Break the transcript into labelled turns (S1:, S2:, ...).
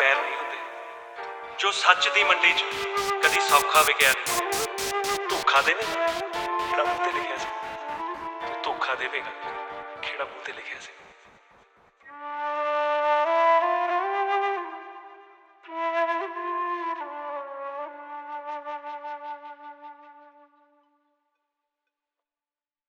S1: ਫੈਲ ਨਹੀਂ ਹੁੰਦੇ, ਜੋ ਸੱਚ ਦੀ ਮੰਡੀ 'ਚ ਕਦੀ ਸੌਖਾ ਵਿਕਿਆ ਨਹੀਂ। ਧੋਖਾ ਦੇਵੇ ਕਿਹੜਾ ਮੂੰਹ ਤੇ ਲਿਖਿਆ ਸੀ, ਧੋਖਾ ਦੇਵੇਗਾ ਕਿਹੜਾ ਮੂੰਹ ਤੇ ਲਿਖਿਆ ਸੀ।